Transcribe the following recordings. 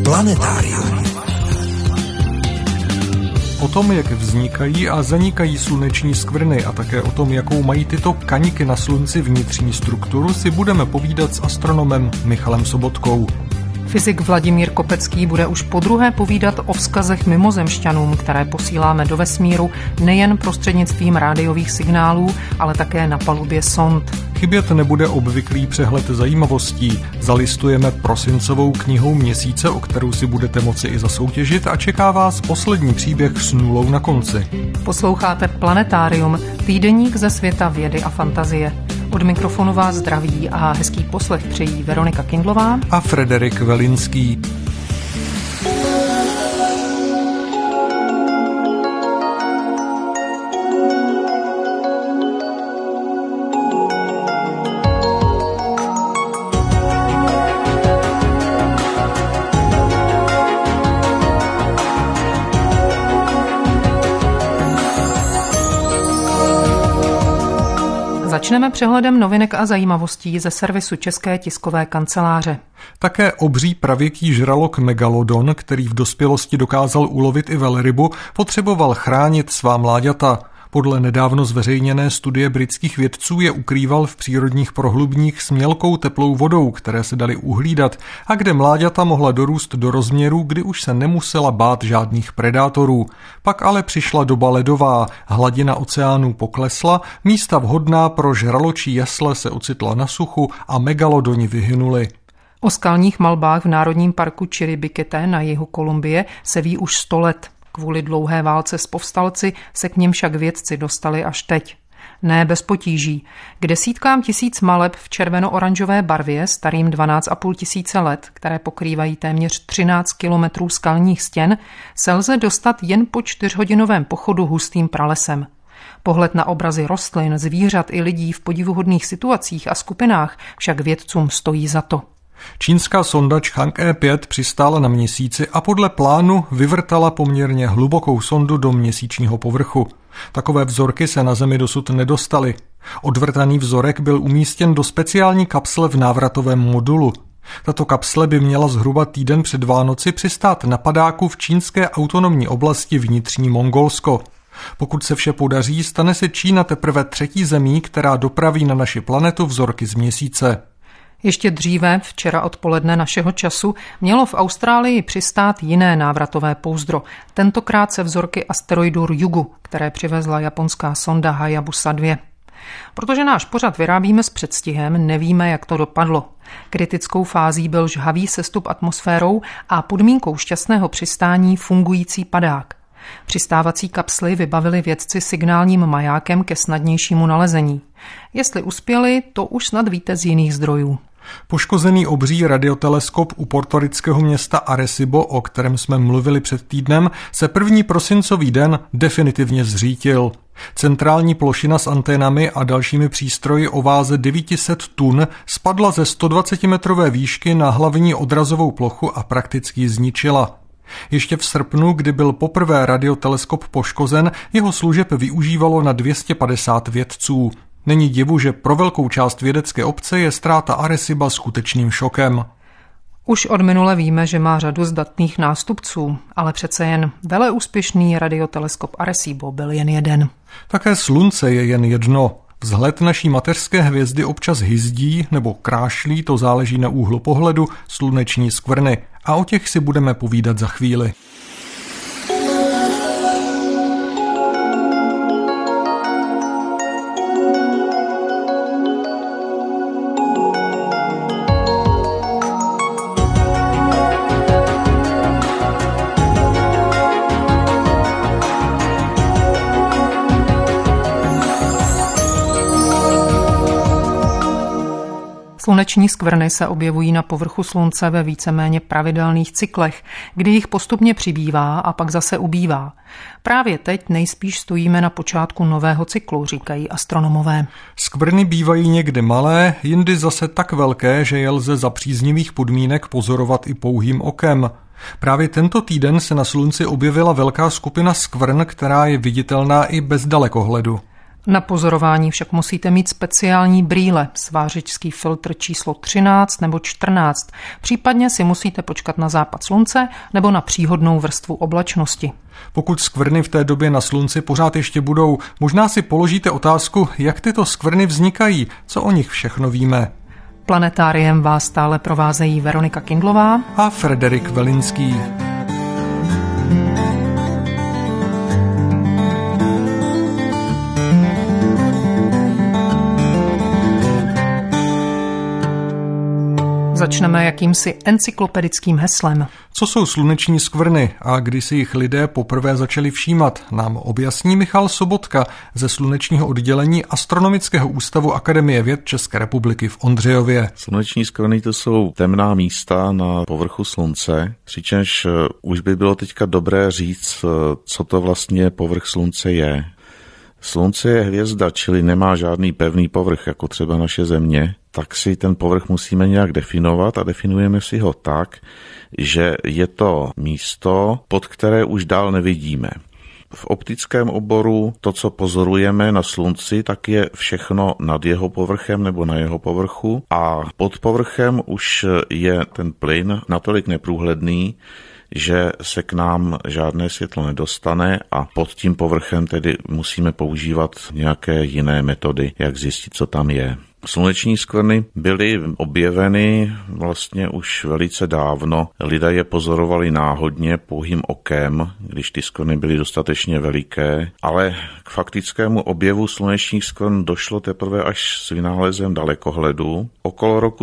Planetárium. O tom, jak vznikají a zanikají sluneční skvrny a také o tom, jakou mají tyto kaňky na slunci vnitřní strukturu, si budeme povídat s astronomem Michalem Sobotkou. Fyzik Vladimír Kopecký bude už podruhé povídat o vzkazech mimozemšťanům, které posíláme do vesmíru nejen prostřednictvím rádiových signálů, ale také na palubě sond. Chybět nebude obvyklý přehled zajímavostí. Zalistujeme prosincovou knihou měsíce, o kterou si budete moci i zasoutěžit, a čeká vás poslední příběh s nulou na konci. Posloucháte Planetárium, týdeník ze světa vědy a fantazie. Od mikrofonu vás zdraví a hezký poslech přejí Veronika Kindlová a Frederik Velinský. Začneme přehledem novinek a zajímavostí ze servisu České tiskové kanceláře. Také obří pravěký žralok megalodon, který v dospělosti dokázal ulovit i velrybu, potřeboval chránit svá mláďata. Podle nedávno zveřejněné studie britských vědců je ukrýval v přírodních prohlubních s mělkou teplou vodou, které se daly uhlídat, a kde mláďata mohla dorůst do rozměru, kdy už se nemusela bát žádných predátorů. Pak ale přišla doba ledová, hladina oceánů poklesla, místa vhodná pro žraločí jesle se ocitla na suchu a megalodoni vyhynuli. O skalních malbách v Národním parku Chiribikete na jihu Kolumbie se ví už 100 let. Kvůli dlouhé válce s povstalci se k něm však vědci dostali až teď. Ne bez potíží. K desítkám tisíc maleb v červeno-oranžové barvě starým 12,5 tisíce let, které pokrývají téměř 13 kilometrů skalních stěn, se lze dostat jen po 4hodinovém pochodu hustým pralesem. Pohled na obrazy rostlin, zvířat i lidí v podivuhodných situacích a skupinách však vědcům stojí za to. Čínská sonda Chang'e-5 přistála na Měsíci a podle plánu vyvrtala poměrně hlubokou sondu do měsíčního povrchu. Takové vzorky se na Zemi dosud nedostaly. Odvrtaný vzorek byl umístěn do speciální kapsle v návratovém modulu. Tato kapsle by měla zhruba týden před Vánoci přistát na padáku v čínské autonomní oblasti Vnitřní Mongolsko. Pokud se vše podaří, stane se Čína teprve 3. zemí, která dopraví na naši planetu vzorky z Měsíce. Ještě dříve, včera odpoledne našeho času, mělo v Austrálii přistát jiné návratové pouzdro. Tentokrát se vzorky asteroidu Ryugu, které přivezla japonská sonda Hayabusa 2. Protože náš pořad vyrábíme s předstihem, nevíme, jak to dopadlo. Kritickou fází byl žhavý sestup atmosférou a podmínkou šťastného přistání fungující padák. Přistávací kapsly vybavili vědci signálním majákem ke snadnějšímu nalezení. Jestli uspěli, to už snad víte z jiných zdrojů. Poškozený obří radioteleskop u portorického města Arecibo, o kterém jsme mluvili před týdnem, se 1. prosincový den definitivně zřítil. Centrální plošina s anténami a dalšími přístroji o váze 900 tun spadla ze 120metrové výšky na hlavní odrazovou plochu a prakticky ji zničila. Ještě v srpnu, kdy byl poprvé radioteleskop poškozen, jeho služeb využívalo na 250 vědců. Není divu, že pro velkou část vědecké obce je ztráta Areciba skutečným šokem. Už od minule víme, že má řadu zdatných nástupců, ale přece jen veleúspěšný radioteleskop Arecibo byl jen jeden. Také slunce je jen jedno. Vzhled naší mateřské hvězdy občas hyzdí nebo krášlí, to záleží na úhlu pohledu, sluneční skvrny. A o těch si budeme povídat za chvíli. Sluneční skvrny se objevují na povrchu slunce ve víceméně pravidelných cyklech, kdy jich postupně přibývá a pak zase ubývá. Právě teď nejspíš stojíme na počátku nového cyklu, říkají astronomové. Skvrny bývají někde malé, jindy zase tak velké, že je lze za příznivých podmínek pozorovat i pouhým okem. Právě tento týden se na slunci objevila velká skupina skvrn, která je viditelná i bez dalekohledu. Na pozorování však musíte mít speciální brýle, svářičský filtr číslo 13 nebo 14, případně si musíte počkat na západ slunce nebo na příhodnou vrstvu oblačnosti. Pokud skvrny v té době na slunci pořád ještě budou, možná si položíte otázku, jak tyto skvrny vznikají, co o nich všechno víme. Planetáriem vás stále provázejí Veronika Kindlová a Frederik Velinský. Začneme jakýmsi encyklopedickým heslem. Co jsou sluneční skvrny a kdy si jich lidé poprvé začali všímat, nám objasní Michal Sobotka ze slunečního oddělení Astronomického ústavu Akademie věd České republiky v Ondřejově. Sluneční skvrny to jsou temná místa na povrchu slunce, přičemž už by bylo teďka dobré říct, co to vlastně povrch slunce je. Slunce je hvězda, čili nemá žádný pevný povrch, jako třeba naše Země, tak si ten povrch musíme nějak definovat a definujeme si ho tak, že je to místo, pod které už dál nevidíme. V optickém oboru to, co pozorujeme na slunci, tak je všechno nad jeho povrchem nebo na jeho povrchu a pod povrchem už je ten plyn natolik neprůhledný, že se k nám žádné světlo nedostane a pod tím povrchem tedy musíme používat nějaké jiné metody, jak zjistit, co tam je. Sluneční skvrny byly objeveny vlastně už velice dávno. Lidé je pozorovali náhodně pouhým okem, když ty skvrny byly dostatečně veliké, ale k faktickému objevu slunečních skvrn došlo teprve až s vynálezem dalekohledu. Okolo roku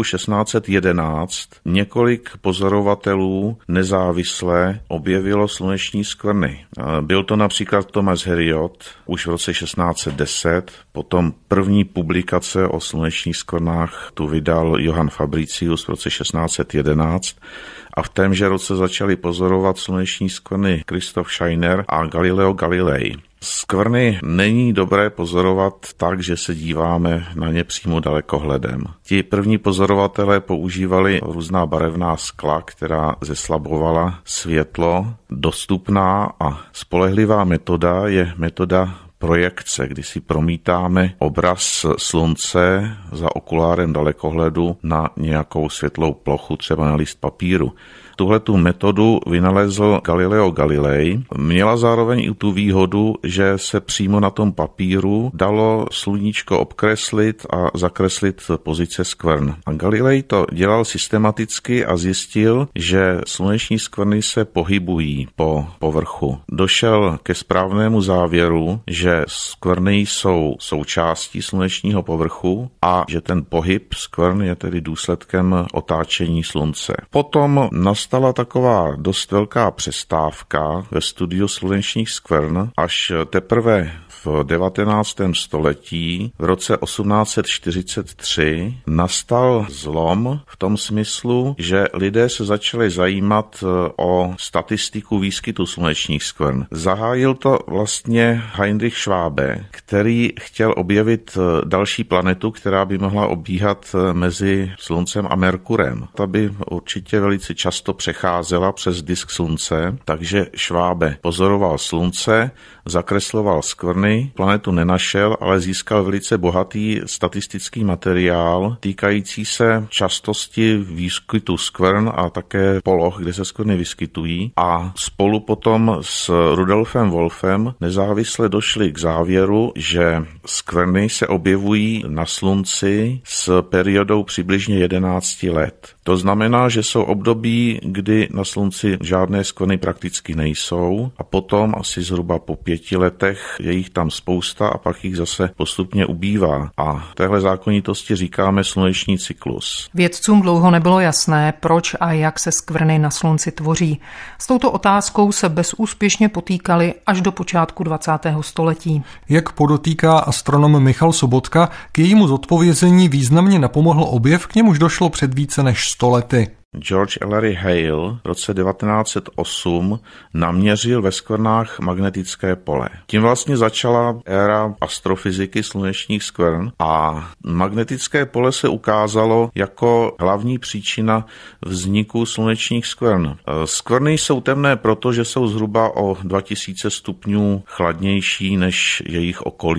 1611 několik pozorovatelů nezávisle objevilo sluneční skvrny. Byl to například Thomas Heriot už v roce 1610, potom první publikace o slunečních skvrnách tu vydal Johann Fabricius v roce 1611 a v témže roce začali pozorovat sluneční skvrny Christoph Scheiner a Galileo Galilei. Skvrny není dobré pozorovat tak, že se díváme na ně přímo dalekohledem. Ti první pozorovatelé používali různá barevná skla, která zeslabovala světlo. Dostupná a spolehlivá metoda je metoda projekce, kdy si promítáme obraz slunce za okulárem dalekohledu na nějakou světlou plochu, třeba na list papíru. Tuhletu metodu vynalezl Galileo Galilei. Měla zároveň i tu výhodu, že se přímo na tom papíru dalo sluníčko obkreslit a zakreslit pozice skvrn. A Galilei to dělal systematicky a zjistil, že sluneční skvrny se pohybují po povrchu. Došel ke správnému závěru, že skvrny jsou součástí slunečního povrchu a že ten pohyb skvrn je tedy důsledkem otáčení slunce. Potom nastala taková dost velká přestávka ve studiu slunečních skvrn, až teprve v 19. století, v roce 1843, nastal zlom v tom smyslu, že lidé se začali zajímat o statistiku výskytu slunečních skvrn. Zahájil to vlastně Heinrich Schwabe, který chtěl objevit další planetu, která by mohla obíhat mezi Sluncem a Merkurem. Ta by určitě velice často přecházela přes disk Slunce, takže Schwabe pozoroval Slunce, zakresloval skvrny, planetu nenašel, ale získal velice bohatý statistický materiál týkající se častosti výskytu skvrn a také poloh, kde se skvrny vyskytují a spolu potom s Rudolfem Wolfem nezávisle došli k závěru, že skvrny se objevují na Slunci s periodou přibližně 11 let. To znamená, že jsou období, kdy na Slunci žádné skvrny prakticky nejsou a potom asi zhruba po 5 letech je jich tam spousta a pak jich zase postupně ubývá. A téhle zákonitosti říkáme sluneční cyklus. Vědcům dlouho nebylo jasné, proč a jak se skvrny na Slunci tvoří. S touto otázkou se bezúspěšně potýkali až do počátku 20. století. Jak podotýká astronom Michal Sobotka, k jejímu zodpovězení významně napomohl objev, k němuž došlo před více než 100 lety. George Ellery Hale v roce 1908 naměřil ve skvrnách magnetické pole. Tím vlastně začala éra astrofyziky slunečních skvrn a magnetické pole se ukázalo jako hlavní příčina vzniku slunečních skvrn. Skvrny jsou temné proto, že jsou zhruba o 2000 stupňů chladnější než jejich okolí.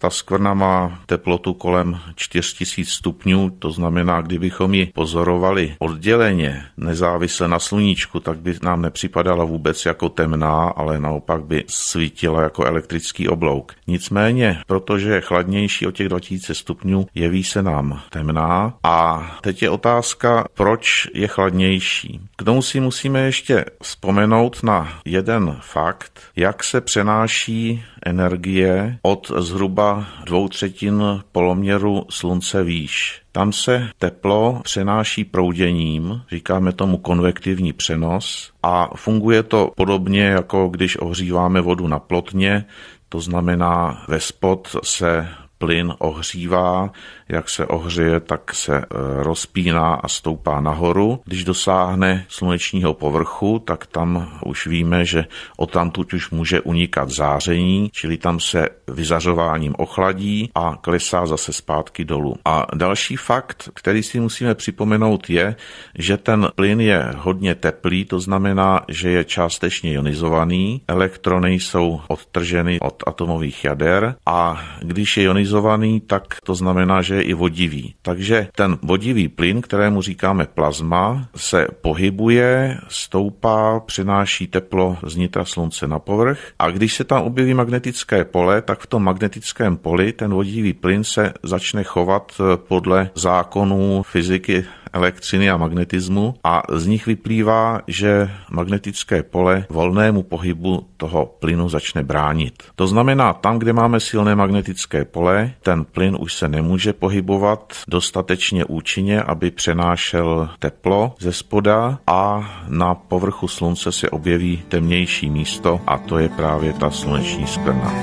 Ta skvrna má teplotu kolem 4000 stupňů, to znamená, kdybychom ji pozorovali odděleně, nezávisle na sluníčku, tak by nám nepřipadala vůbec jako temná, ale naopak by svítila jako elektrický oblouk. Nicméně, protože je chladnější o těch 2000 stupňů, jeví se nám temná. A teď je otázka, proč je chladnější. K tomu si musíme ještě vzpomenout na jeden fakt, jak se přenáší energie od zhruba 2/3 poloměru Slunce výš. Tam se teplo přenáší prouděním, říkáme tomu konvektivní přenos, a funguje to podobně, jako když ohříváme vodu na plotně, to znamená, vespod se plyn ohřívá, jak se ohřeje, tak se rozpíná a stoupá nahoru. Když dosáhne slunečního povrchu, tak tam už víme, že odtamtud už může unikat záření, čili tam se vyzařováním ochladí a klesá zase zpátky dolů. A další fakt, který si musíme připomenout, je, že ten plyn je hodně teplý, to znamená, že je částečně ionizovaný, elektrony jsou odtrženy od atomových jader a když je ionizovaný, tak to znamená, že je i vodivý. Takže ten vodivý plyn, kterému říkáme plazma, se pohybuje, stoupá, přenáší teplo z nitra Slunce na povrch a když se tam objeví magnetické pole, tak v tom magnetickém poli ten vodivý plyn se začne chovat podle zákonů fyziky elektřiny a magnetismu a z nich vyplývá, že magnetické pole volnému pohybu toho plynu začne bránit. To znamená, tam, kde máme silné magnetické pole, ten plyn už se nemůže pohybovat dostatečně účinně, aby přenášel teplo ze spoda a na povrchu Slunce se objeví temnější místo a to je právě ta sluneční skvrna.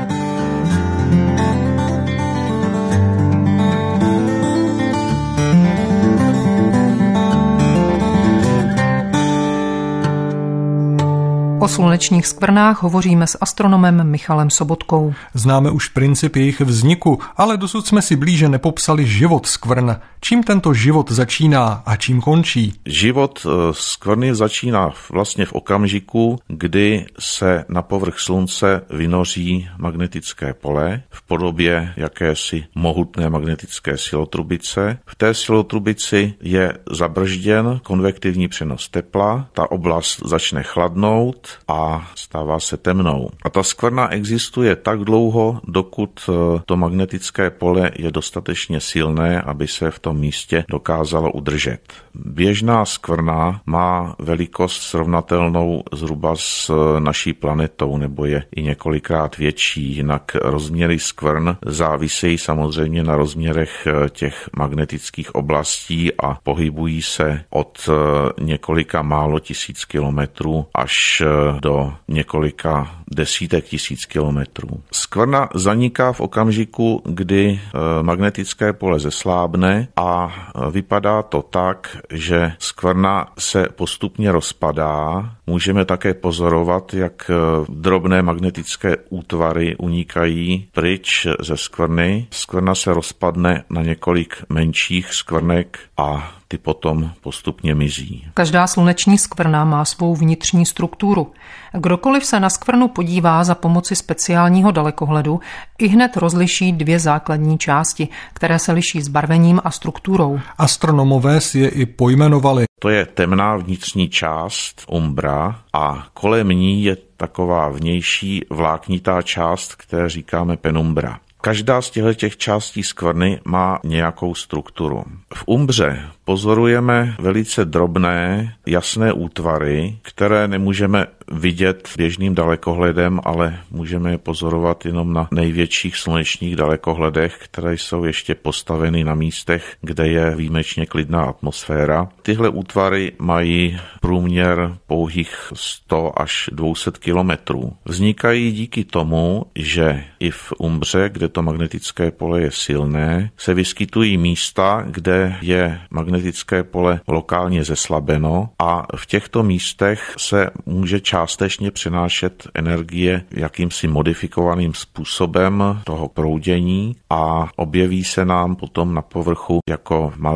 O slunečních skvrnách hovoříme s astronomem Michalem Sobotkou. Známe už princip jejich vzniku, ale dosud jsme si blíže nepopsali život skvrn. Čím tento život začíná a čím končí? Život skvrny začíná vlastně v okamžiku, kdy se na povrch Slunce vynoří magnetické pole v podobě jakési mohutné magnetické silotrubice. V té silotrubici je zabržděn konvektivní přenos tepla, ta oblast začne chladnout a stává se temnou. A ta skvrna existuje tak dlouho, dokud to magnetické pole je dostatečně silné, aby se v tom místě dokázalo udržet. Běžná skvrna má velikost srovnatelnou zhruba s naší planetou, nebo je i několikrát větší, jinak rozměry skvrn závisejí samozřejmě na rozměrech těch magnetických oblastí a pohybují se od několika málo tisíc kilometrů až do několika desítek tisíc kilometrů. Skvrna zaniká v okamžiku, kdy magnetické pole zeslábne a vypadá to tak, že skvrna se postupně rozpadá. Můžeme také pozorovat, jak drobné magnetické útvary unikají pryč ze skvrny. Skvrna se rozpadne na několik menších skvrnek a ty potom postupně mizí. Každá sluneční skvrna má svou vnitřní strukturu. Kdokoliv se na skvrnu podívá za pomoci speciálního dalekohledu, ihned rozliší dvě základní části, které se liší zbarvením a strukturou. Astronomové si je i pojmenovali. To je temná vnitřní část umbra a kolem ní je taková vnější vláknitá část, které říkáme penumbra. Každá z těch částí skvrny má nějakou strukturu. V umbře pozorujeme velice drobné, jasné útvary, které nemůžeme vidět běžným dalekohledem, ale můžeme je pozorovat jenom na největších slunečních dalekohledech, které jsou ještě postaveny na místech, kde je výjimečně klidná atmosféra. Tyhle útvary mají průměr pouhých 100 až 200 kilometrů. Vznikají díky tomu, že i v umbře, kde to magnetické pole je silné, se vyskytují místa, kde je magnetické pole lokálně zeslabeno a v těchto místech se může částečně přenášet energie jakýmsi modifikovaným způsobem toho proudění a objeví se nám potom na povrchu jako malé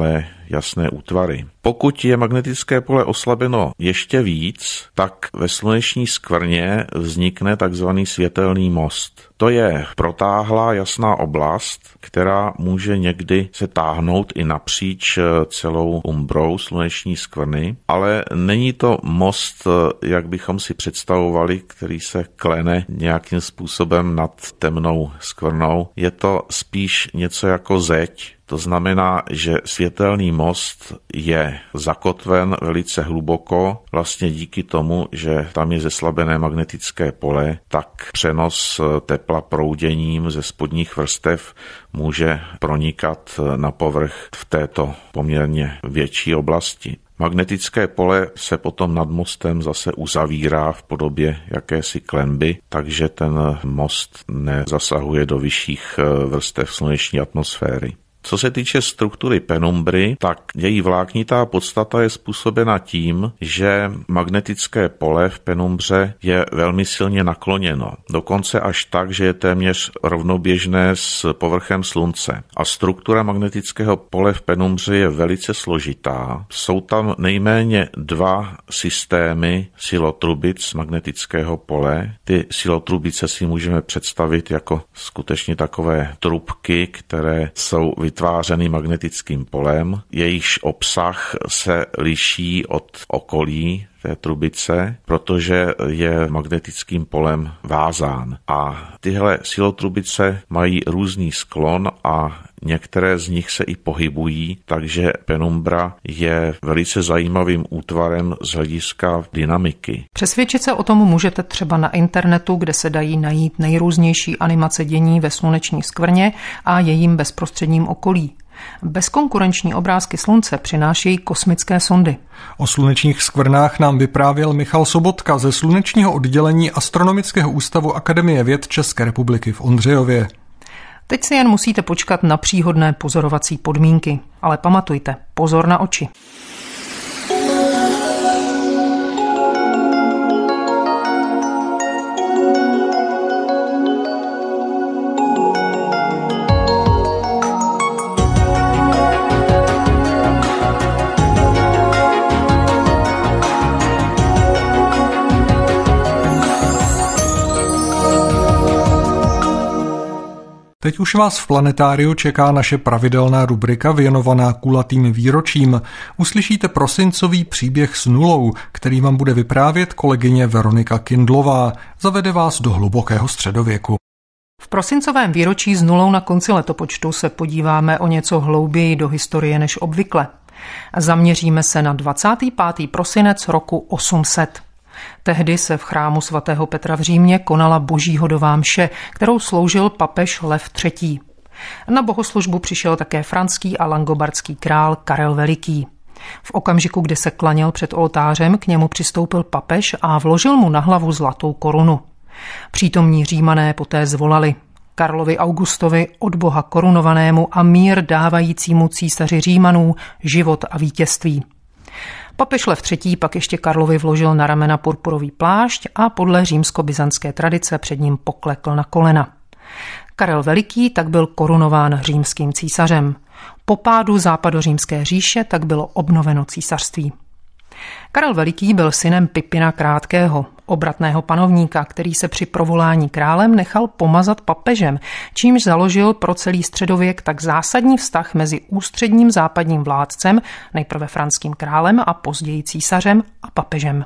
jasné útvary. Pokud je magnetické pole oslabeno ještě víc, tak ve sluneční skvrně vznikne takzvaný světelný most. To je protáhlá jasná oblast, která může někdy se táhnout i napříč celou umbrou sluneční skvrny, ale není to most, jak bychom si představovali, který se klene nějakým způsobem nad temnou skvrnou. Je to spíš něco jako zeď. To znamená, že světelný most je zakotven velice hluboko, vlastně díky tomu, že tam je zeslabené magnetické pole, tak přenos tepla prouděním ze spodních vrstev může pronikat na povrch v této poměrně větší oblasti. Magnetické pole se potom nad mostem zase uzavírá v podobě jakési klenby, takže ten most nezasahuje do vyšších vrstev sluneční atmosféry. Co se týče struktury penumbry, tak její vláknitá podstata je způsobena tím, že magnetické pole v penumbře je velmi silně nakloněno. Dokonce až tak, že je téměř rovnoběžné s povrchem slunce. A struktura magnetického pole v penumbře je velice složitá. Jsou tam nejméně 2 systémy silotrubic magnetického pole. Ty silotrubice si můžeme představit jako skutečně takové trubky, které jsou vytvářený magnetickým polem. Jejichž obsah se liší od okolí té trubice, protože je magnetickým polem vázán. A tyhle silotrubice mají různý sklon a některé z nich se i pohybují, takže penumbra je velice zajímavým útvarem z hlediska dynamiky. Přesvědčit se o tom můžete třeba na internetu, kde se dají najít nejrůznější animace dění ve sluneční skvrně a jejím bezprostředním okolí. Bezkonkurenční obrázky slunce přinášejí kosmické sondy. O slunečních skvrnách nám vyprávěl Michal Sobotka ze slunečního oddělení Astronomického ústavu Akademie věd České republiky v Ondřejově. Teď si jen musíte počkat na příhodné pozorovací podmínky, ale pamatujte, pozor na oči. Teď už vás v planetáriu čeká naše pravidelná rubrika věnovaná kulatým výročím. Uslyšíte prosincový příběh s nulou, který vám bude vyprávět kolegyně Veronika Kindlová. Zavede vás do hlubokého středověku. V prosincovém výročí s nulou na konci letopočtu se podíváme o něco hlouběji do historie než obvykle. Zaměříme se na 25. prosinec roku 800. Tehdy se v chrámu svatého Petra v Římě konala božíhodová mše, kterou sloužil papež Lev III. Na bohoslužbu přišel také franský a langobardský král Karel Veliký. V okamžiku, kdy se klaněl před oltářem, k němu přistoupil papež a vložil mu na hlavu zlatou korunu. Přítomní Římané poté zvolali: Karlovi Augustovi, od Boha korunovanému a mír dávajícímu císaři Římanů, život a vítězství. Papež Lev III. Pak ještě Karlovi vložil na ramena purpurový plášť a podle římsko-byzantské tradice před ním poklekl na kolena. Karel Veliký tak byl korunován římským císařem. Po pádu západořímské říše tak bylo obnoveno císařství. Karel Veliký byl synem Pipina Krátkého, obratného panovníka, který se při provolání králem nechal pomazat papežem, čímž založil pro celý středověk tak zásadní vztah mezi ústředním západním vládcem, nejprve franským králem a později císařem, a papežem.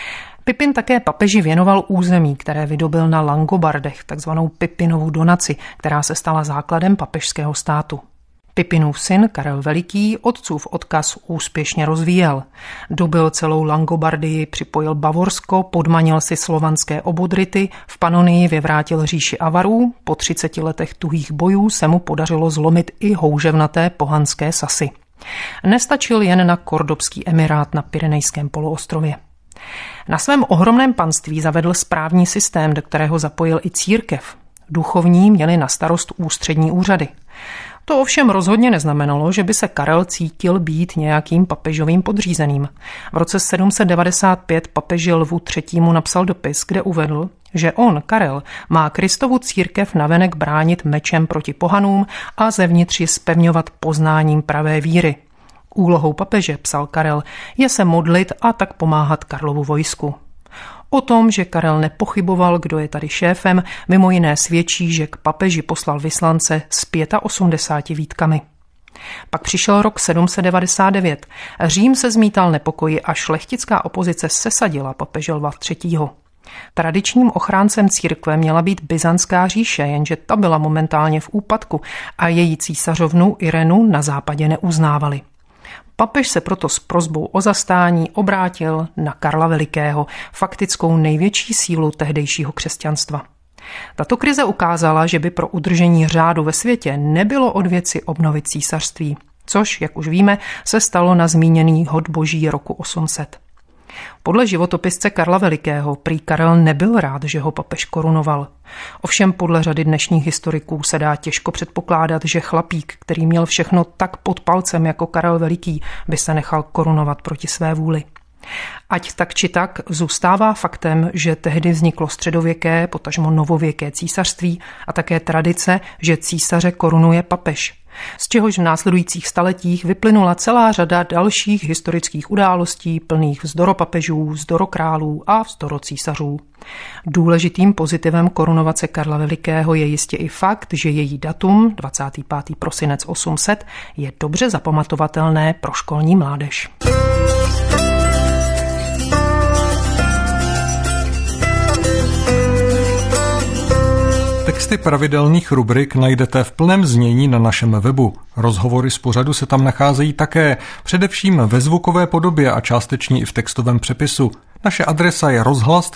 Pipin také papeži věnoval území, které vydobyl na Langobardech, takzvanou Pipinovu donaci, která se stala základem papežského státu. Pipinův syn Karel Veliký otcův odkaz úspěšně rozvíjel. Dobyl celou Langobardii, připojil Bavorsko, podmanil si slovanské Obodrity, v Panonii vyvrátil říši Avarů, po 30 letech tuhých bojů se mu podařilo zlomit i houževnaté pohanské Sasy. Nestačil jen na kordobský emirát na Pyrenejském poloostrově. Na svém ohromném panství zavedl správní systém, do kterého zapojil i církev. Duchovní měli na starost ústřední úřady. To ovšem rozhodně neznamenalo, že by se Karel cítil být nějakým papežovým podřízeným. V roce 795 papeži Lvu III. Napsal dopis, kde uvedl, že on, Karel, má Kristovu církev navenek bránit mečem proti pohanům a zevnitř ji zpevňovat poznáním pravé víry. Úlohou papeže, psal Karel, je se modlit a tak pomáhat Karlovu vojsku. O tom, že Karel nepochyboval, kdo je tady šéfem, mimo jiné svědčí, že k papeži poslal vyslance s 85 výtkami. Pak přišel rok 799. Řím se zmítal nepokoji a šlechtická opozice sesadila papeže Lva III. Tradičním ochráncem církve měla být Byzantská říše, jenže ta byla momentálně v úpadku a její císařovnu Irenu na západě neuznávali. Papež se proto s prosbou o zastání obrátil na Karla Velikého, faktickou největší sílu tehdejšího křesťanstva. Tato krize ukázala, že by pro udržení řádu ve světě nebylo od věci obnovit císařství, což, jak už víme, se stalo na zmíněný hod boží roku 800. Podle životopisce Karla Velikého prý Karel nebyl rád, že ho papež korunoval. Ovšem podle řady dnešních historiků se dá těžko předpokládat, že chlapík, který měl všechno tak pod palcem jako Karel Veliký, by se nechal korunovat proti své vůli. Ať tak či tak zůstává faktem, že tehdy vzniklo středověké, potažmo novověké císařství a také tradice, že císaře korunuje papež. Z čehož v následujících staletích vyplynula celá řada dalších historických událostí plných vzdoropapežů, vzdorokrálů a vzdorocísařů. Důležitým pozitivem korunovace Karla Velikého je jistě i fakt, že její datum, 25. prosinec 800, je dobře zapamatovatelné pro školní mládež. Texty pravidelných rubrik najdete v plném znění na našem webu. Rozhovory z pořadu se tam nacházejí také, především ve zvukové podobě a částečně i v textovém přepisu. Naše adresa je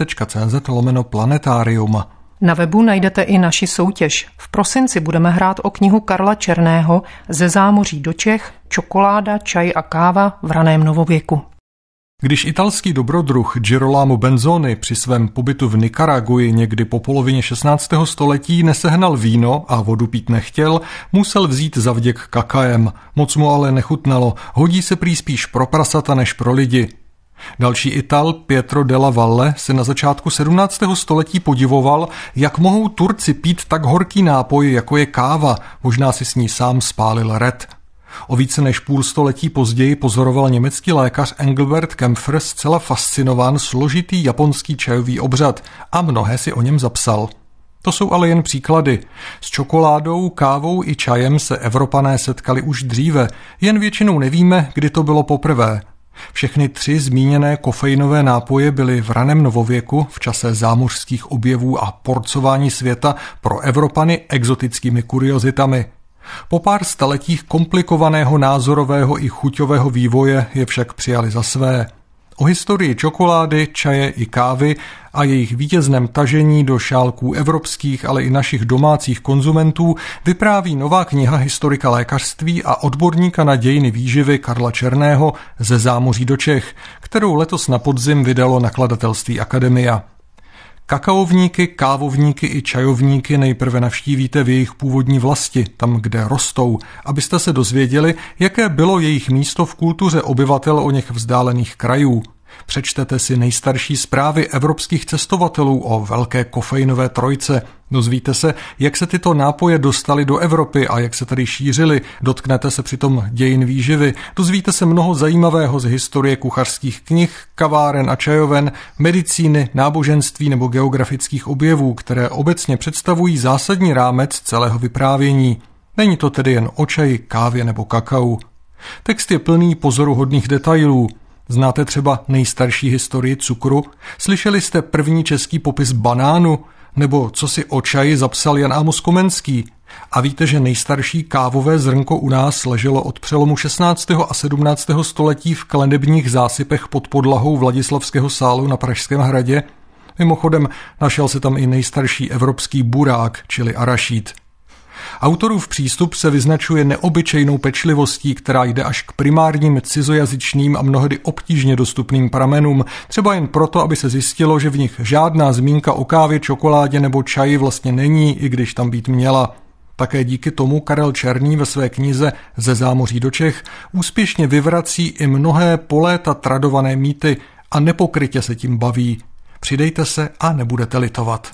rozhlas.cz/planetarium. Na webu najdete i naši soutěž. V prosinci budeme hrát o knihu Karla Černého Ze zámoří do Čech, čokoláda, čaj a káva v raném novověku. Když italský dobrodruh Girolamo Benzoni při svém pobytu v Nikaraguji někdy po polovině 16. století nesehnal víno a vodu pít nechtěl, musel vzít zavděk kakaem. Moc mu ale nechutnalo, hodí se prý spíš pro prasata než pro lidi. Další Ital Pietro della Valle se na začátku 17. století podivoval, jak mohou Turci pít tak horký nápoj, jako je káva, možná si s ní sám spálil red. O více než půl století později pozoroval německý lékař Engelbert Kämpfer zcela fascinován složitý japonský čajový obřad a mnohé si o něm zapsal. To jsou ale jen příklady. S čokoládou, kávou i čajem se Evropané setkali už dříve, jen většinou nevíme, kdy to bylo poprvé. Všechny tři zmíněné kofeinové nápoje byly v raném novověku, v čase zámořských objevů a porcování světa, pro Evropany exotickými kuriozitami. Po pár staletích komplikovaného názorového i chuťového vývoje je však přijali za své. O historii čokolády, čaje i kávy a jejich vítězném tažení do šálků evropských, ale i našich domácích konzumentů vypráví nová kniha historika lékařství a odborníka na dějiny výživy Karla Černého Ze zámoří do Čech, kterou letos na podzim vydalo nakladatelství Akademia. Kakaovníky, kávovníky i čajovníky nejprve navštívíte v jejich původní vlasti, tam, kde rostou, abyste se dozvěděli, jaké bylo jejich místo v kultuře obyvatel o něch vzdálených krajů. Přečtete si nejstarší zprávy evropských cestovatelů o velké kofeinové trojce. Dozvíte se, jak se tyto nápoje dostaly do Evropy a jak se tady šířily. Dotknete se přitom dějin výživy. Dozvíte se mnoho zajímavého z historie kuchařských knih, kaváren a čajoven, medicíny, náboženství nebo geografických objevů, které obecně představují zásadní rámec celého vyprávění. Není to tedy jen o čaji, kávě nebo kakao. Text je plný pozoruhodných detailů. Znáte třeba nejstarší historii cukru? Slyšeli jste první český popis banánu? Nebo co si o čaji zapsal Jan Amos Komenský? A víte, že nejstarší kávové zrnko u nás leželo od přelomu 16. a 17. století v klenebních zásypech pod podlahou Vladislavského sálu na Pražském hradě? Mimochodem, našel se tam i nejstarší evropský burák, čili arašíd. Autorův přístup se vyznačuje neobyčejnou pečlivostí, která jde až k primárním cizojazyčným a mnohdy obtížně dostupným pramenům, třeba jen proto, aby se zjistilo, že v nich žádná zmínka o kávě, čokoládě nebo čaji vlastně není, i když tam být měla. Také díky tomu Karel Černý ve své knize Ze zámoří do Čech úspěšně vyvrací i mnohé po léta tradované mýty a nepokrytě se tím baví. Přidejte se a nebudete litovat.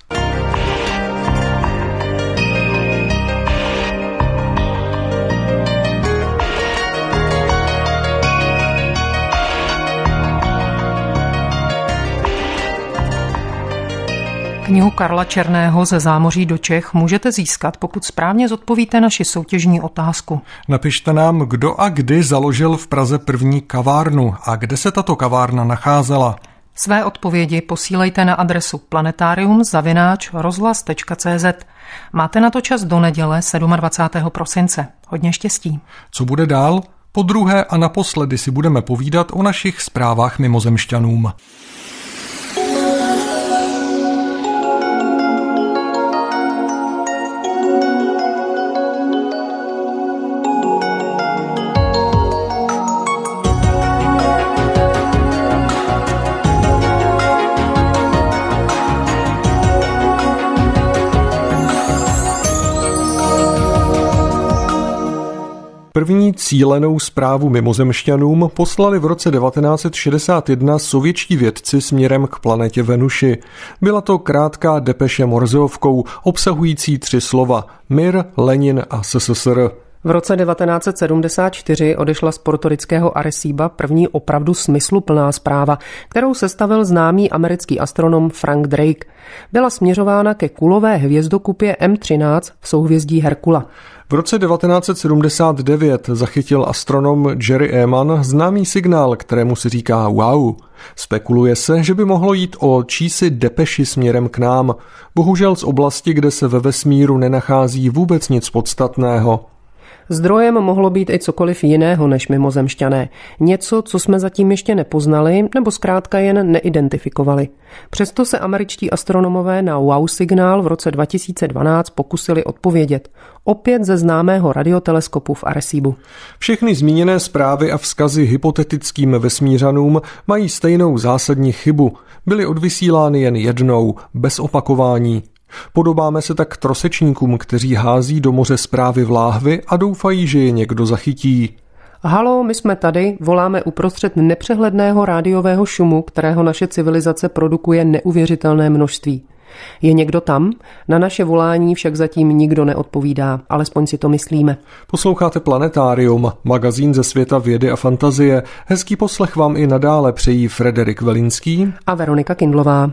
Knihu Karla Černého Ze zámoří do Čech můžete získat, pokud správně zodpovíte naši soutěžní otázku. Napište nám, kdo a kdy založil v Praze první kavárnu a kde se tato kavárna nacházela. Své odpovědi posílejte na adresu planetarium@rozhlas.cz. Máte na to čas do neděle 27. prosince. Hodně štěstí. Co bude dál? Podruhé a naposledy si budeme povídat o našich zprávách mimozemšťanům. První cílenou zprávu mimozemšťanům poslali v roce 1961 sovětští vědci směrem k planetě Venuši. Byla to krátká depeše morzeovkou obsahující 3 slova: Mir, Lenin a SSSR. V roce 1974 odešla z portorického Areciba první opravdu smysluplná zpráva, kterou sestavil známý americký astronom Frank Drake. Byla směřována ke kulové hvězdokupě M13 v souhvězdí Herkula. V roce 1979 zachytil astronom Jerry Eman známý signál, kterému se říká wow. Spekuluje se, že by mohlo jít o čísi depeši směrem k nám, bohužel z oblasti, kde se ve vesmíru nenachází vůbec nic podstatného. Zdrojem mohlo být i cokoliv jiného než mimozemšťané. Něco, co jsme zatím ještě nepoznali, nebo zkrátka jen neidentifikovali. Přesto se američtí astronomové na wow signál v roce 2012 pokusili odpovědět. Opět ze známého radioteleskopu v Arecibu. Všechny zmíněné zprávy a vzkazy hypotetickým vesmířanům mají stejnou zásadní chybu. Byly odvysílány jen jednou, bez opakování. Podobáme se tak trosečníkům, kteří hází do moře zprávy v láhvi a doufají, že je někdo zachytí. Halo, my jsme tady, voláme uprostřed nepřehledného rádiového šumu, kterého naše civilizace produkuje neuvěřitelné množství. Je někdo tam? Na naše volání však zatím nikdo neodpovídá, alespoň si to myslíme. Posloucháte Planetarium, magazín ze světa vědy a fantazie. Hezký poslech vám i nadále přejí Frederik Velinský a Veronika Kindlová.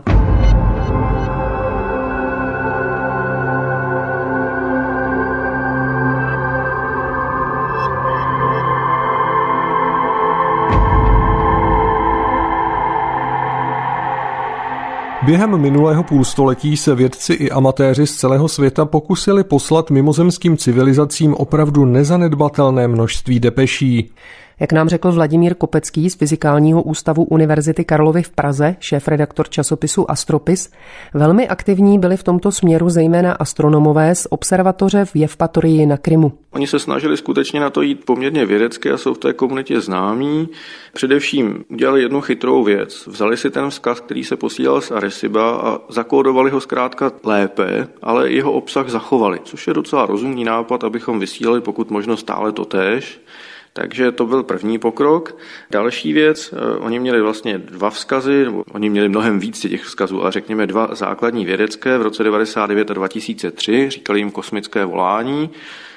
Během minulého půlstoletí se vědci i amatéři z celého světa pokusili poslat mimozemským civilizacím opravdu nezanedbatelné množství depeší. Jak nám řekl Vladimír Kopecký z Fyzikálního ústavu Univerzity Karlovy v Praze, šéfredaktor časopisu Astropis, velmi aktivní byli v tomto směru zejména astronomové z observatoře v Jevpatorii na Krymu. Oni se snažili skutečně na to jít poměrně vědecky a jsou v té komunitě známí. Především udělali jednu chytrou věc. Vzali si ten vzkaz, který se posílal z Areciba a zakódovali ho zkrátka lépe, ale jeho obsah zachovali, což je docela rozumný nápad, abychom vysílali pokud možno stále totéž. Takže to byl první pokrok. Další věc, oni měli vlastně 2 vzkazy, nebo oni měli mnohem víc těch vzkazů, ale řekněme 2 základní vědecké v roce 1999 a 2003, říkali jim kosmické volání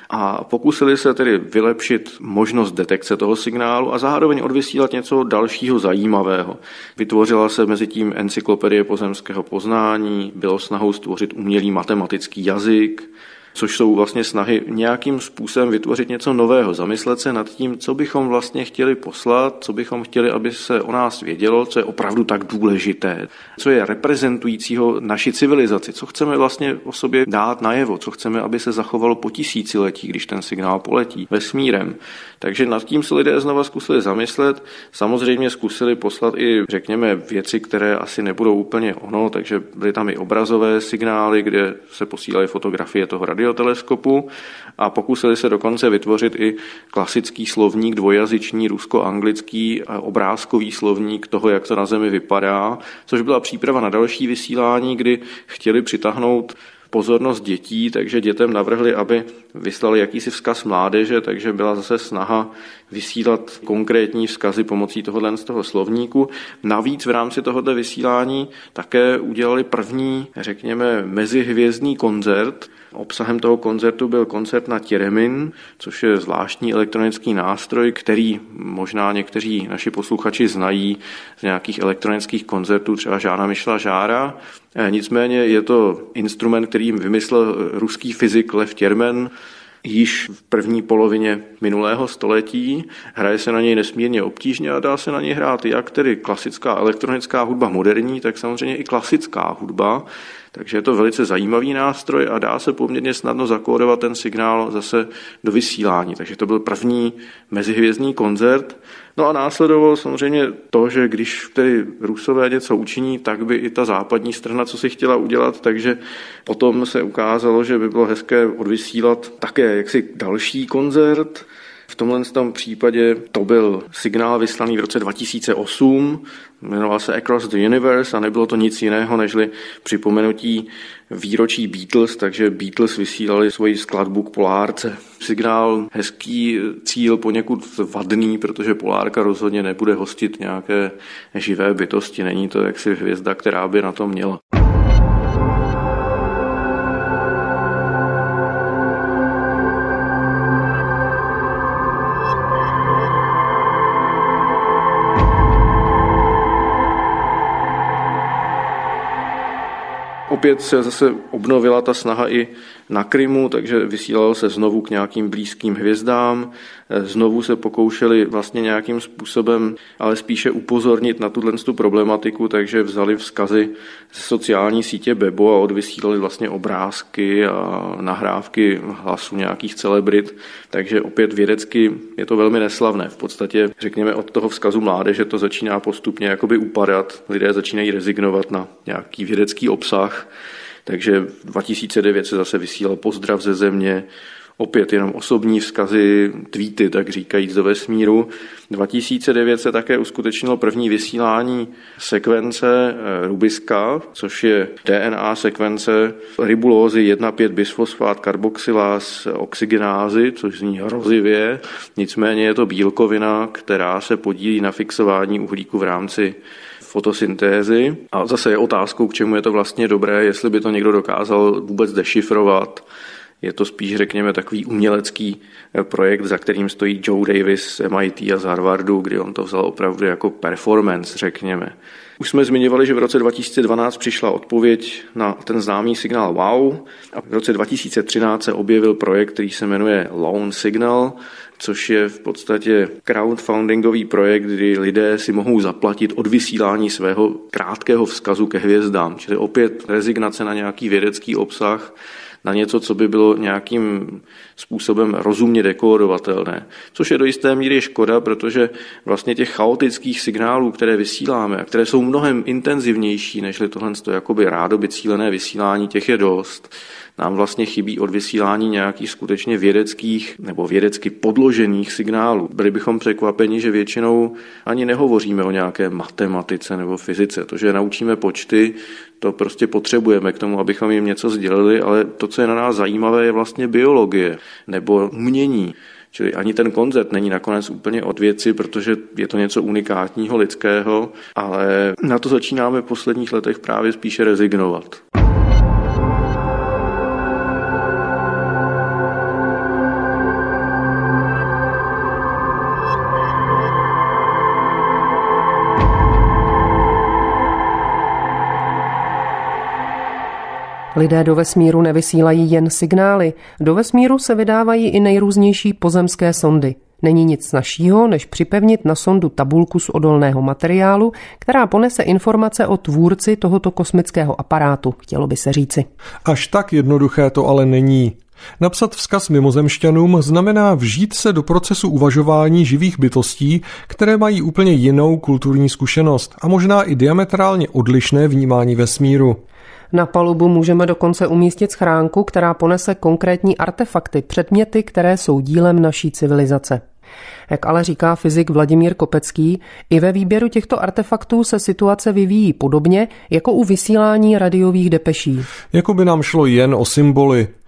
a pokusili se tedy vylepšit možnost detekce toho signálu a zároveň odvysílat něco dalšího zajímavého. Vytvořila se mezi tím encyklopedie pozemského poznání, bylo snahou stvořit umělý matematický jazyk, což jsou vlastně snahy nějakým způsobem vytvořit něco nového, zamyslet se nad tím, co bychom vlastně chtěli poslat, co bychom chtěli, aby se o nás vědělo, co je opravdu tak důležité, co je reprezentujícího naši civilizaci, co chceme vlastně o sobě dát najevo, co chceme, aby se zachovalo po tisíciletí, když ten signál poletí vesmírem. Takže nad tím se lidé znova zkusili zamyslet, samozřejmě zkusili poslat i, řekněme, věci, které asi nebudou úplně ono, takže byly tam i obrazové signály, kde se posílaly fotografie toho radioteleskopu a pokusili se dokonce vytvořit i klasický slovník dvojjazyčný rusko-anglický obrázkový slovník toho, jak to na Zemi vypadá, což byla příprava na další vysílání, kdy chtěli přitáhnout pozornost dětí, takže dětem navrhli, aby vyslali jakýsi vzkaz mládeže, takže byla zase snaha vysílat konkrétní vzkazy pomocí tohohle z toho slovníku. Navíc v rámci tohoto vysílání také udělali první, řekněme, mezihvězdný koncert. Obsahem toho koncertu byl koncert na Těremin, což je zvláštní elektronický nástroj, který možná někteří naši posluchači znají z nějakých elektronických koncertů, třeba Jeana Michela Jarra. Nicméně je to instrument, který jim vymyslel ruský fyzik Lev Těrmen již v první polovině minulého století. Hraje se na něj nesmírně obtížně a dá se na něj hrát jak tedy klasická elektronická hudba moderní, tak samozřejmě i klasická hudba. Takže je to velice zajímavý nástroj a dá se poměrně snadno zakódovat ten signál zase do vysílání. Takže to byl první mezihvězdný koncert. No a následovalo samozřejmě to, že když tedy Rusové něco učiní, tak by i ta západní strana co si chtěla udělat, takže potom se ukázalo, že by bylo hezké odvysílat také jaksi další koncert. V tomhle případě to byl signál vyslaný v roce 2008, jmenoval se Across the Universe a nebylo to nic jiného, nežli připomenutí výročí Beatles, takže Beatles vysílali svoji skladbu k Polárce. Signál hezký, cíl poněkud vadný, protože Polárka rozhodně nebude hostit nějaké živé bytosti, není to jaksi hvězda, která by na to měla. Opět se zase obnovila ta snaha i na Krymu, takže vysílalo se znovu k nějakým blízkým hvězdám. Znovu se pokoušeli vlastně nějakým způsobem, ale spíše upozornit na tuto problematiku, takže vzali vzkazy ze sociální sítě Bebo a odvysílali vlastně obrázky a nahrávky hlasu nějakých celebrit. Takže opět vědecky je to velmi neslavné. V podstatě, řekněme, od toho vzkazu mládeže to začíná postupně jakoby upadat. Lidé začínají rezignovat na nějaký vědecký obsah. Takže 2009 se zase vysílal pozdrav ze Země, opět jenom osobní vzkazy, tweety, tak říkajíc, do vesmíru. 2009 se také uskutečnilo první vysílání sekvence Rubiska, což je DNA sekvence ribulózy 1,5-bisfosfát karboxylás oxygenázy, což zní hrozivě. Nicméně je to bílkovina, která se podílí na fixování uhlíku v rámci fotosyntézy. A zase je otázkou, k čemu je to vlastně dobré, jestli by to někdo dokázal vůbec dešifrovat. Je to spíš, řekněme, takový umělecký projekt, za kterým stojí Joe Davis z MIT a z Harvardu, kdy on to vzal opravdu jako performance, řekněme. Už jsme zmiňovali, že v roce 2012 přišla odpověď na ten známý signál WOW a v roce 2013 se objevil projekt, který se jmenuje Lone Signal, což je v podstatě crowdfundingový projekt, kdy lidé si mohou zaplatit odvysílání svého krátkého vzkazu ke hvězdám. Čili opět rezignace na nějaký vědecký obsah, na něco, co by bylo nějakým způsobem rozumně dekódovatelné. Což je do jisté míry škoda, protože vlastně těch chaotických signálů, které vysíláme a které jsou mnohem intenzivnější, nežli tohle jakoby rádoby cílené vysílání, těch je dost. Nám vlastně chybí od vysílání nějakých skutečně vědeckých nebo vědecky podložených signálů. Byli bychom překvapeni, že většinou ani nehovoříme o nějaké matematice nebo fyzice. To, že naučíme počty, to prostě potřebujeme k tomu, abychom jim něco sdělili, ale to, co je na nás zajímavé, je vlastně biologie nebo umění. Čili ani ten koncert není nakonec úplně od věci, protože je to něco unikátního lidského, ale na to začínáme v posledních letech právě spíše rezignovat. Lidé do vesmíru nevysílají jen signály. Do vesmíru se vydávají i nejrůznější pozemské sondy. Není nic snazšího, než připevnit na sondu tabulku z odolného materiálu, která ponese informace o tvůrci tohoto kosmického aparátu, chtělo by se říci. Až tak jednoduché to ale není. Napsat vzkaz mimozemšťanům znamená vžít se do procesu uvažování živých bytostí, které mají úplně jinou kulturní zkušenost a možná i diametrálně odlišné vnímání vesmíru. Na palubu můžeme dokonce umístit schránku, která ponese konkrétní artefakty, předměty, které jsou dílem naší civilizace. Jak ale říká fyzik Vladimír Kopecký, i ve výběru těchto artefaktů se situace vyvíjí podobně jako u vysílání radiových depeší. Jako by nám šlo jen o symboly.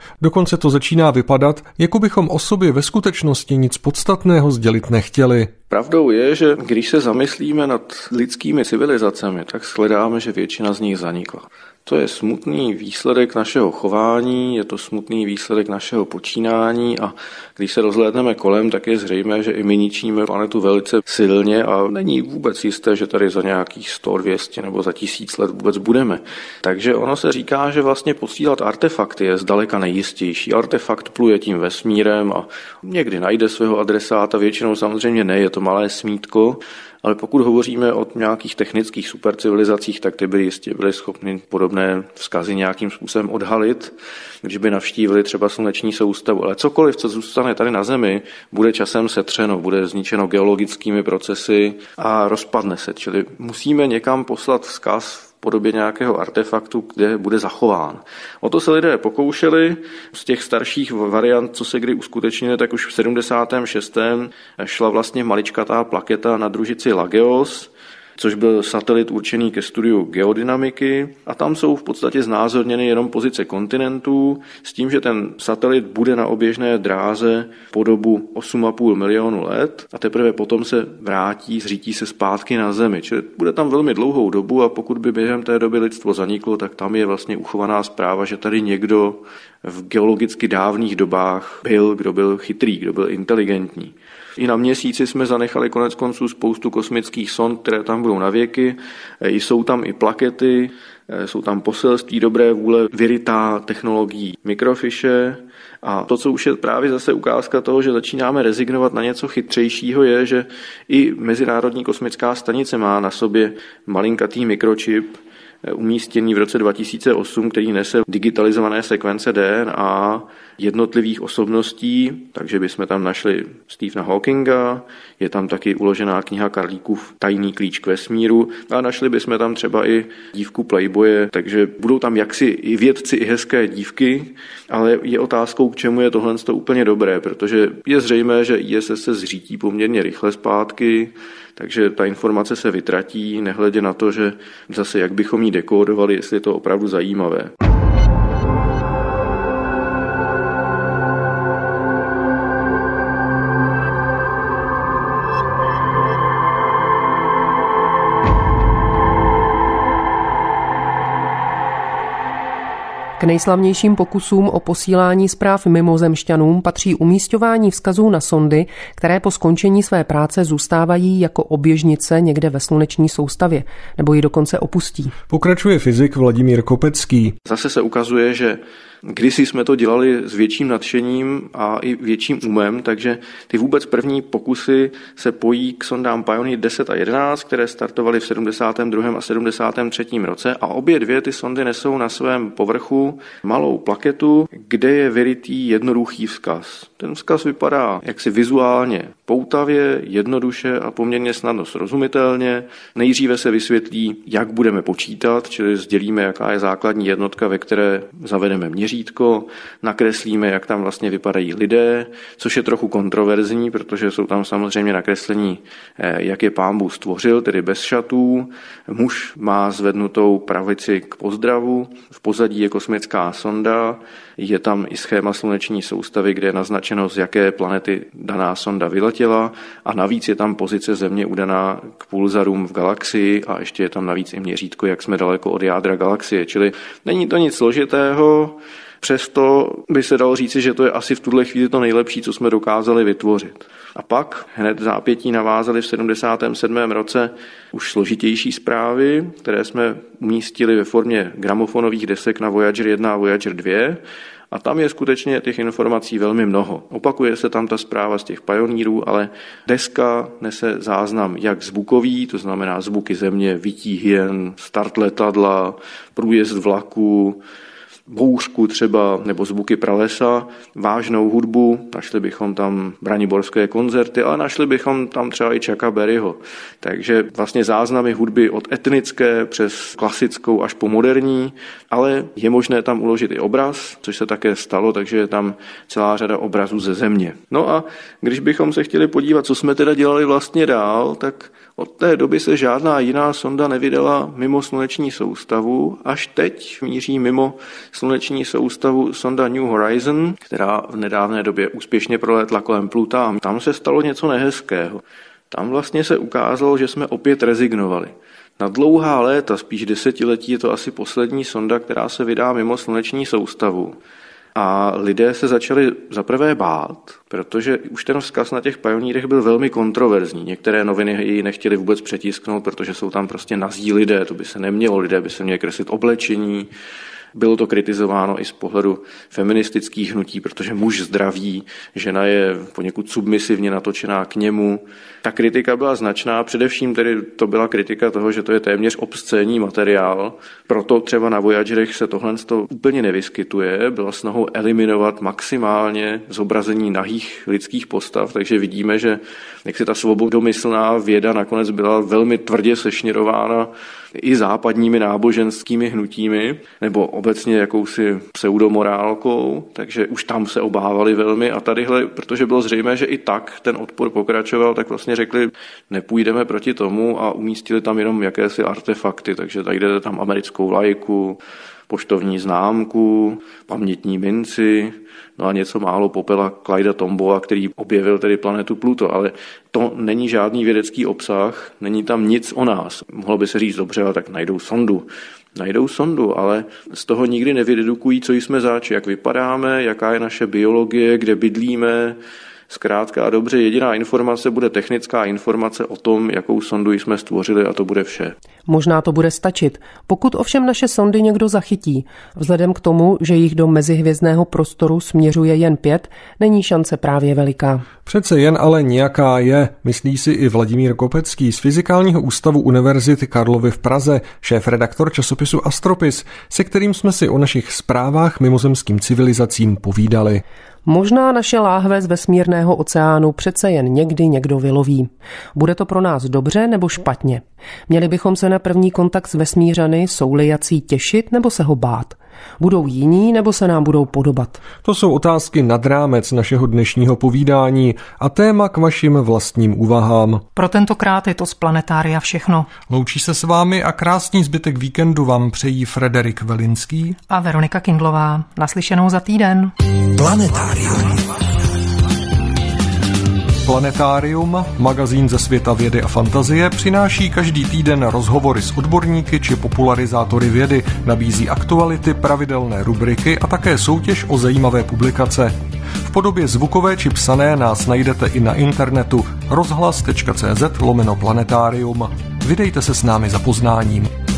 Dokonce to začíná vypadat, jako bychom o sobě ve skutečnosti nic podstatného sdělit nechtěli. Pravdou je, že když se zamyslíme nad lidskými civilizacemi, tak shledáme, že většina z nich zanikla. To je smutný výsledek našeho chování, je to smutný výsledek našeho počínání a když se rozhlédneme kolem, tak je zřejmé, že i my ničíme planetu velice silně a není vůbec jisté, že tady za nějakých 100, 200 nebo za 1000 let vůbec budeme. Takže ono se říká, že vlastně posílat artefakty je zdaleka nejistější. Artefakt pluje tím vesmírem a někdy najde svého adresáta, většinou samozřejmě ne, je to malé smítko. Ale pokud hovoříme o nějakých technických supercivilizacích, tak ty by jistě byly schopny podobné vzkazy nějakým způsobem odhalit, když by navštívili třeba sluneční soustavu. Ale cokoliv, co zůstane tady na Zemi, bude časem setřeno, bude zničeno geologickými procesy a rozpadne se. Čili musíme někam poslat vzkaz v podobě nějakého artefaktu, kde bude zachován. O to se lidé pokoušeli. Z těch starších variant, co se kdy uskutečnily, tak už v 76. šla vlastně maličkatá plaketa na družici Lageos, což byl satelit určený ke studiu geodynamiky a tam jsou v podstatě znázorněny jenom pozice kontinentů s tím, že ten satelit bude na oběžné dráze po dobu 8,5 milionu let a teprve potom se vrátí, zřítí se zpátky na Zemi. Čili bude tam velmi dlouhou dobu a pokud by během té doby lidstvo zaniklo, tak tam je vlastně uchovaná zpráva, že tady někdo v geologicky dávných dobách byl, kdo byl chytrý, kdo byl inteligentní. I na Měsíci jsme zanechali koneckonců spoustu kosmických sond, které tam budou na věky. Jsou tam i plakety, jsou tam poselství dobré vůle vyrytá technologií mikrofishe. A to, co už je právě zase ukázka toho, že začínáme rezignovat na něco chytřejšího, je, že i Mezinárodní kosmická stanice má na sobě malinkatý mikročip, umístěný v roce 2008, který nese digitalizované sekvence DNA jednotlivých osobností, takže bychom tam našli Stephena Hawkinga, je tam taky uložená kniha Karlíkův Tajný klíč k vesmíru a našli bychom tam třeba i dívku Playboye, takže budou tam jaksi i vědci, i hezké dívky, ale je otázkou, k čemu je tohle úplně dobré, protože je zřejmé, že ISS se zřítí poměrně rychle zpátky, takže ta informace se vytratí, nehledě na to, že zase jak bychom ji dekódovali, jestli je to opravdu zajímavé. K nejslavnějším pokusům o posílání zpráv mimozemšťanům patří umísťování vzkazů na sondy, které po skončení své práce zůstávají jako oběžnice někde ve sluneční soustavě, nebo ji dokonce opustí. Pokračuje fyzik Vladimír Kopecký. Zase se ukazuje, že kdysi jsme to dělali s větším nadšením a i větším umem, takže ty vůbec první pokusy se pojí k sondám Pioneer 10 a 11, které startovaly v 72. a 73. roce a obě dvě ty sondy nesou na svém povrchu malou plaketu, kde je vyrytý jednoduchý vzkaz. Ten vzkaz vypadá jaksi vizuálně poutavě, jednoduše a poměrně snadno srozumitelně. Nejdříve se vysvětlí, jak budeme počítat, čili sdělíme, jaká je základní jednotka, ve které zavedeme měřítko, nakreslíme, jak tam vlastně vypadají lidé, což je trochu kontroverzní, protože jsou tam samozřejmě nakreslení, jak je Pán Bůh stvořil, tedy bez šatů. Muž má zvednutou pravici k pozdravu, v pozadí je kosmická sonda, je tam i schéma sluneční soustavy, kde je naznačeno, z jaké planety daná sonda vyletěla a navíc je tam pozice Země udaná k pulzarům v galaxii a ještě je tam navíc i měřítko, jak jsme daleko od jádra galaxie, čili není to nic složitého. Přesto by se dalo říci, že to je asi v tuhle chvíli to nejlepší, co jsme dokázali vytvořit. A pak hned v zápětí navázali v 77. roce už složitější zprávy, které jsme umístili ve formě gramofonových desek na Voyager 1 a Voyager 2. A tam je skutečně těch informací velmi mnoho. Opakuje se tam ta zpráva z těch pionýrů, ale deska nese záznam jak zvukový, to znamená zvuky Země, vytí hyen, start letadla, průjezd vlaku, bouřku třeba, nebo zvuky pralesa, vážnou hudbu, našli bychom tam braniborské koncerty, ale našli bychom tam třeba i Chucka Berryho. Takže vlastně záznamy hudby od etnické přes klasickou až po moderní, ale je možné tam uložit i obraz, což se také stalo, takže je tam celá řada obrazů ze Země. No a když bychom se chtěli podívat, co jsme teda dělali vlastně dál, tak od té doby se žádná jiná sonda nevydala mimo sluneční soustavu, až teď míří mimo sluneční soustavu sonda New Horizon, která v nedávné době úspěšně prolétla kolem Pluta. Tam se stalo něco nehezkého. Tam vlastně se ukázalo, že jsme opět rezignovali. Na dlouhá léta, spíš desetiletí, je to asi poslední sonda, která se vydá mimo sluneční soustavu. A lidé se začali zaprvé bát, protože už ten vzkaz na těch pionýrech byl velmi kontroverzní. Některé noviny ji nechtěli vůbec přetisknout, protože jsou tam prostě nazí lidé, to by se nemělo, lidé by se měli kreslit oblečení. Bylo to kritizováno i z pohledu feministických hnutí, protože muž zdraví, žena je poněkud submisivně natočená k němu. Ta kritika byla značná, především tedy to byla kritika toho, že to je téměř obscénní materiál. Proto třeba na Voyagerech se tohle úplně nevyskytuje. Byla snahou eliminovat maximálně zobrazení nahých lidských postav, takže vidíme, že jak si ta svobodomyslná věda nakonec byla velmi tvrdě sešněrována i západními náboženskými hnutími, nebo obecně jakousi pseudomorálkou, takže už tam se obávali velmi a tadyhle, protože bylo zřejmé, že i tak ten odpor pokračoval, tak vlastně řekli, nepůjdeme proti tomu a umístili tam jenom jakési artefakty, takže tady jdete tam americkou vlajku, poštovní známku, pamětní minci, no a něco málo popela Clyda Tombaugha, který objevil tedy planetu Pluto, ale to není žádný vědecký obsah, není tam nic o nás. Mohlo by se říct, dobře, ale tak najdou sondu, ale z toho nikdy nevydedukují, co jsme zač, jak vypadáme, jaká je naše biologie, kde bydlíme. Zkrátka a dobře, jediná informace bude technická informace o tom, jakou sondu jsme stvořili a to bude vše. Možná to bude stačit, pokud ovšem naše sondy někdo zachytí. Vzhledem k tomu, že jich do mezihvězdného prostoru směřuje jen 5, není šance právě veliká. Přece jen ale nějaká je, myslí si i Vladimír Kopecký z Fyzikálního ústavu Univerzity Karlovy v Praze, šéfredaktor časopisu Astropis, se kterým jsme si o našich zprávách mimozemským civilizacím povídali. Možná naše láhve z vesmírného oceánu přece jen někdy někdo vyloví. Bude to pro nás dobře nebo špatně? Měli bychom se na první kontakt s vesmířany soulijací těšit nebo se ho bát? Budou jiní nebo se nám budou podobat? To jsou otázky nad rámec našeho dnešního povídání a téma k vašim vlastním úvahám. Pro tentokrát je to z Planetária všechno. Loučí se s vámi a krásný zbytek víkendu vám přejí Frederik Velinský a Veronika Kindlová. Naslyšenou za týden. Planetárium. Planetárium, magazín ze světa vědy a fantazie, přináší každý týden rozhovory s odborníky či popularizátory vědy, nabízí aktuality, pravidelné rubriky a také soutěž o zajímavé publikace. V podobě zvukové či psané nás najdete i na internetu rozhlas.cz/planetarium. Vydejte se s námi za poznáním.